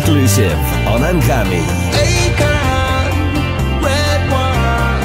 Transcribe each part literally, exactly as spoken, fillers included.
Exclusive on Anghami. Akon, red wine.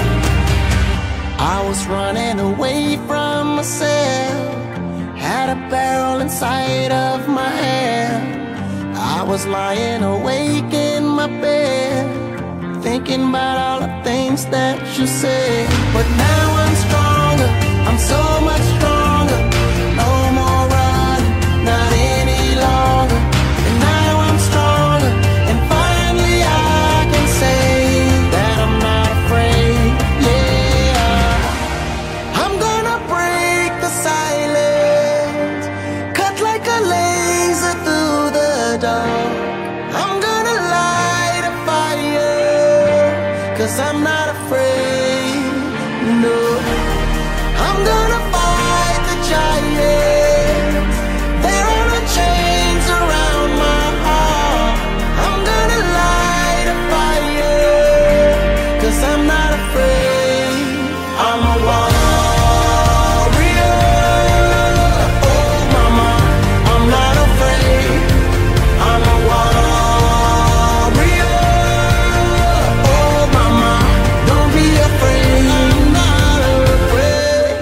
I was running away from myself, had a barrel inside of my hand. I was lying awake in my bed, thinking about all the things that you said. But now I'm stronger, I'm so much stronger. No more running, not any longer. And now I'm stronger, and finally I can say that I'm not afraid. Yeah, I'm gonna break the silence, cut like a laser through the dark. I'm gonna light a fire, 'cause I'm not afraid, no. I'm gonna fight the giants, there are no chains around my heart. I'm gonna light a fire, 'cause I'm not afraid. I'm a warrior, oh mama, I'm not afraid. I'm a warrior, oh mama, don't be afraid. I'm not afraid.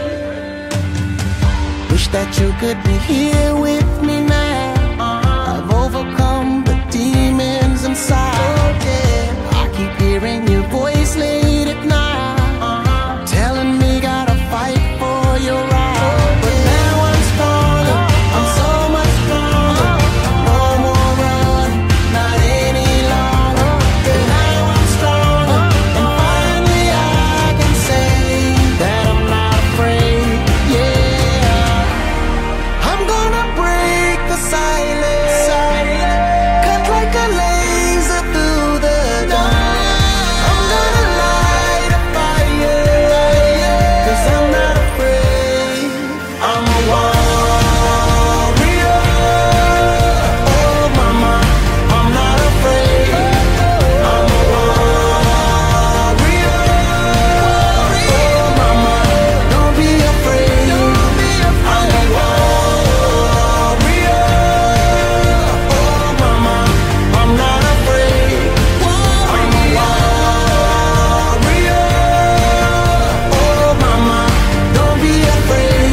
Wish that you could be here with me now. I've overcome the demons inside. I keep hearing your voice late at night, telling me gotta fight for your right. But now I'm stronger, I'm so much stronger. No more running, not any longer. And now I'm stronger, and finally I can say that I'm not afraid. Yeah, I'm gonna break the silence, cut like a laser through the dark. I'm gonna light a fire, 'cause I'm not afraid. I'm a warrior, oh mama, I'm not afraid. I'm a warrior, oh mama, don't be afraid. I'm a warrior, oh mama, I'm not afraid. I'm a warrior, oh mama, don't be afraid.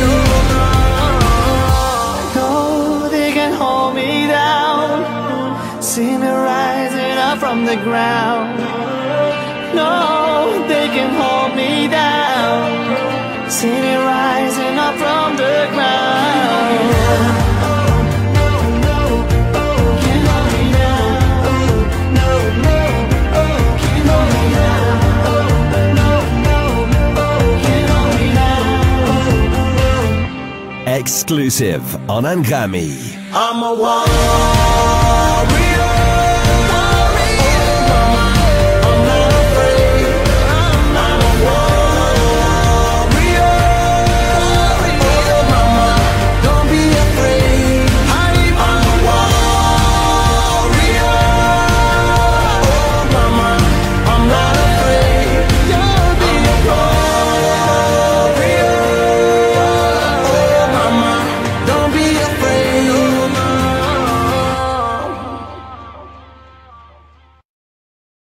No, they can hold me down, see me rising up from the ground. No, they can hold me down, see me rising up from the ground. Exclusive on Anghami. I'm a warrior.